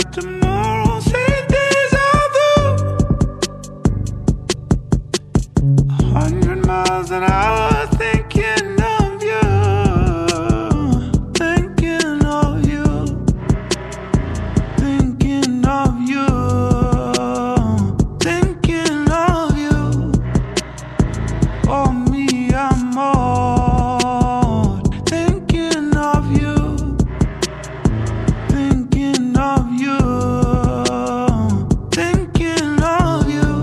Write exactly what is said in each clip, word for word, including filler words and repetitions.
tomorrow. Say deja vu. A hundred miles an hour thinking of you, thinking of you, thinking of you, thinking of you. Oh me, I'm more thinking of you, thinking of you, thinking of you.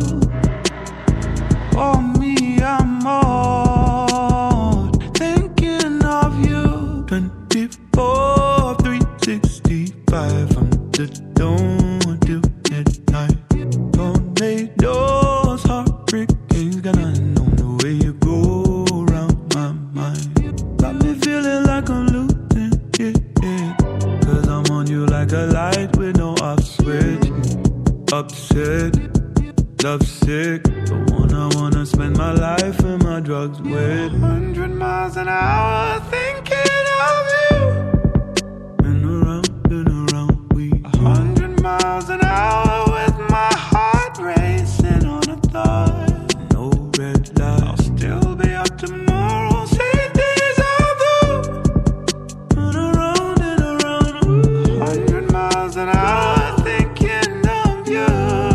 Oh me, I'm more thinking of you. Twenty-four, three sixty-five from the dawn till midnight. Tornadoes, hurricanes, gonna know the way you go around my mind. Got me feeling like I'm losing it, yeah. Cause I'm on you like a light with no off switch. Upset, lovesick, the one I wanna spend my life and my drugs with. A hundred miles an hour thinking of you. Been around, been around, we. A hundred miles an hour with my heart racing on a thought. No red light, I'll still be up tomorrow. Say deja vu. Run around and around. A hundred miles an hour thinking of you,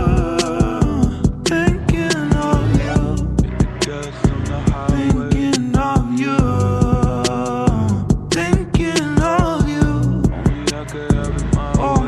thinking of you, just on the highway. Thinking of you, thinking of you. Only I could have it my way. Oh